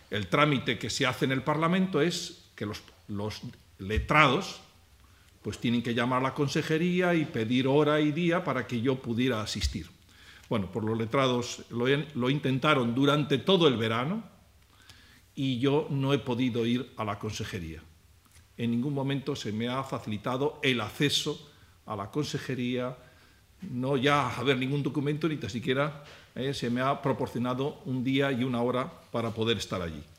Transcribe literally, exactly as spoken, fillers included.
El trámite que se hace en el Parlamento es que los, los letrados pues tienen que llamar a la consejería y pedir hora y día para que yo pudiera asistir. Bueno, pues los letrados lo, lo intentaron durante todo el verano y yo no he podido ir a la consejería. En ningún momento se me ha facilitado el acceso a la consejería, no ya a ver ningún documento, ni tan siquiera eh, se me ha proporcionado un día y una hora para poder estar allí.